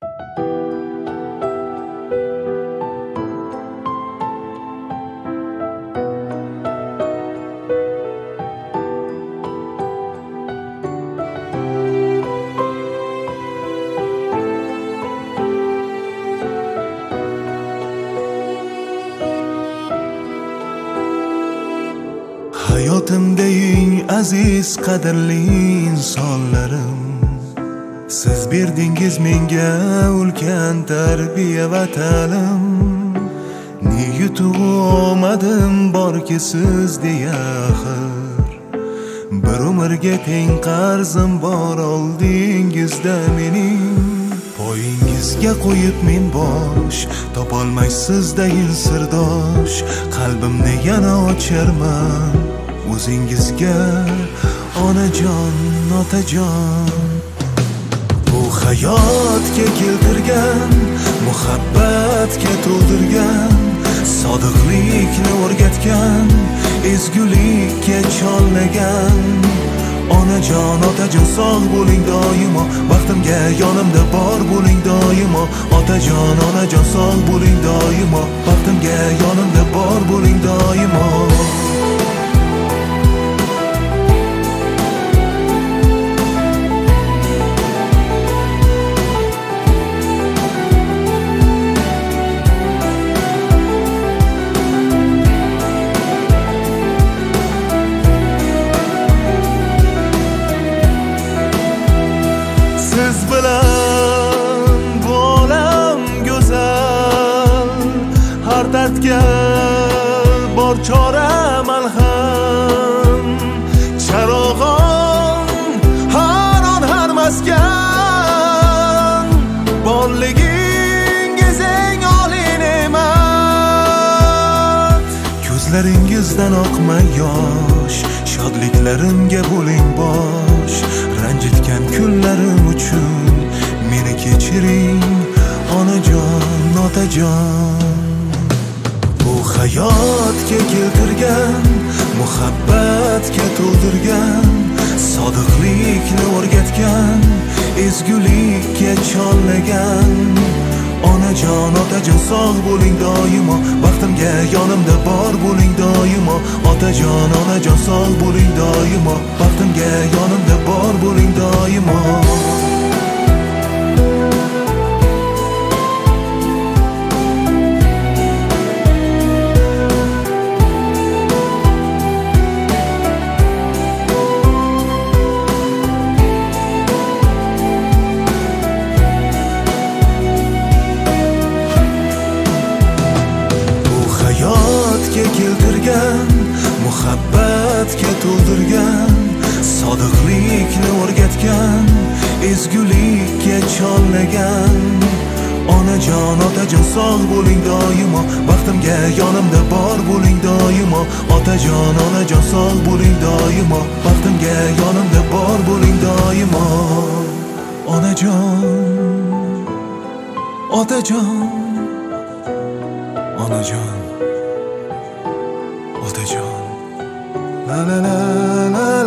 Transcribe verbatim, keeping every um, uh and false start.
Hayotimda eng aziz qadrli insonlarim, siz berdingiz menga ulkan tarbiya va ta'lim. Ne yutuq omadim borki siz deya axir, bir umrga teng qarzim bor oldingizda mening. Poyingizga qo'yib men bosh, topolmaysiz dayin sirdosh, qalbimni yana ocharman o'zingizga, onajon, otajon. Bu hayotga keltirgan, muhabbatga to'ldirgan, sodiqlikni o'rgatgan, ezgulikka chorlagan. Onajon, otajon, sog' bo'ling doimo, baxtimga yonimda bor bo'ling doimo. Otajon, onajon, sog' bo'ling doimo, baxtimga yonimda bor bo'ling doimo. Siz bilan bu olam go'zal, har dardga bor chora malham. Charog'on har on har maskan, borligingiz eng oliy ne'mat. Ko'zlaringizdan oqmay yosh, shodliklarimga bo'ling bosh. Ranjitgan kunlarim uchun meni kechiring, onajon, otajon. Bu hayotga keltirgan, muhabbatga to'ldirgan, sodiqlikni o'rgatgan, ezgulikka chorlagan. Onajon, otajon, sog' bo'ling doimo, baxtimga yonimda bor bo'ling doimo. Otajon, onajon, sog' bo'ling doimo, baxtimga yonimda bor bo'ling doimo. Hayotga keltirgan, muhabbatga to'ldirgan, sodiqlikni o'rgatgan, ezgulikka chorlagan. Onajon, otajon, sog' bo'ling doimo, baxtimga yonimda bor bo'ling doimo. Otajon, onajon, sog' bo'ling doimo, baxtimga yonimda bor bo'ling doimo. Onajon, otajon, onajon, otajon. La la la la